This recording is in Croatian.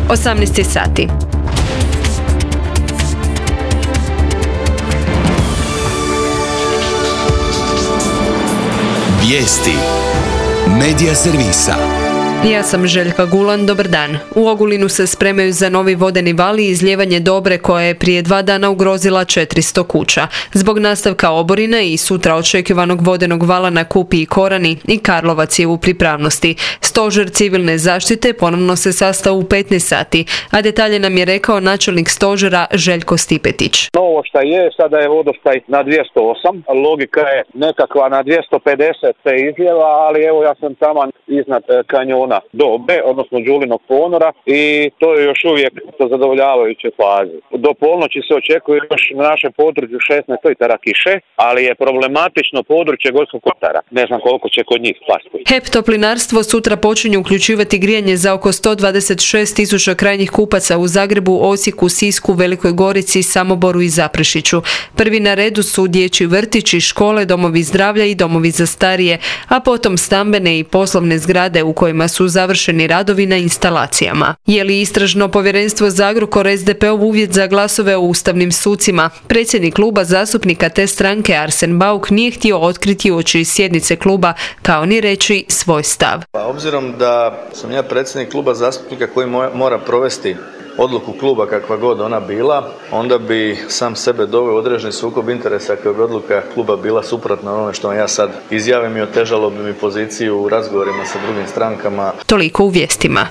18 sati. Vijesti Medija servisa. Ja sam Željka Gulan, dobar dan. U Ogulinu se spremaju za novi vodeni val i izlijevanje Dobre koja je prije 2 dana ugrozila 400 kuća. Zbog nastavka oborina i sutra očekivanog vodenog vala na Kupi i Korani i Karlovac je u pripravnosti. Stožer civilne zaštite ponovno se sastao u 15 sati, a detalje nam je rekao načelnik stožera Željko Stipetić. Novo što je, sada je vodostaj na 208, logika je nekakva na 250 se izljeva, ali evo ja sam tamo iznad kanjona Dobe, odnosno Đulinog ponora i to je još uvijek u zadovoljavajućoj fazi. Do polnoći se očekuje još na našem području 16 litara kiše, ali je problematično područje Gorskog kotara. Ne znam koliko će kod njih pasti. HEP Toplinarstvo sutra počinje uključivati grijanje za oko 126.000 krajnjih kupaca u Zagrebu, Osijeku, Sisku, Velikoj Gorici, Samoboru i Zaprešiću. Prvi na redu su dječji vrtići, škole, domovi zdravlja i domovi za starije, a potom stambene i poslovne zgrade u kojima su završeni radovi na instalacijama. Je li istražno povjerenstvo za Agrokor SDP-ov uvjet za glasove o ustavnim sucima? Predsjednik kluba zastupnika te stranke Arsen Bauk nije htio otkriti uoči sjednice kluba kao ni reći svoj stav. Obzirom da sam ja predsjednik kluba zastupnika koji mora provesti odluku kluba kakva god ona bila, onda bi sam sebe doveo u određeni sukob interesa koja bi odluka kluba bila suprotna onome što ja sad izjavim i otežalo bi mi poziciju u razgovorima sa drugim strankama. Toliko u vijestima.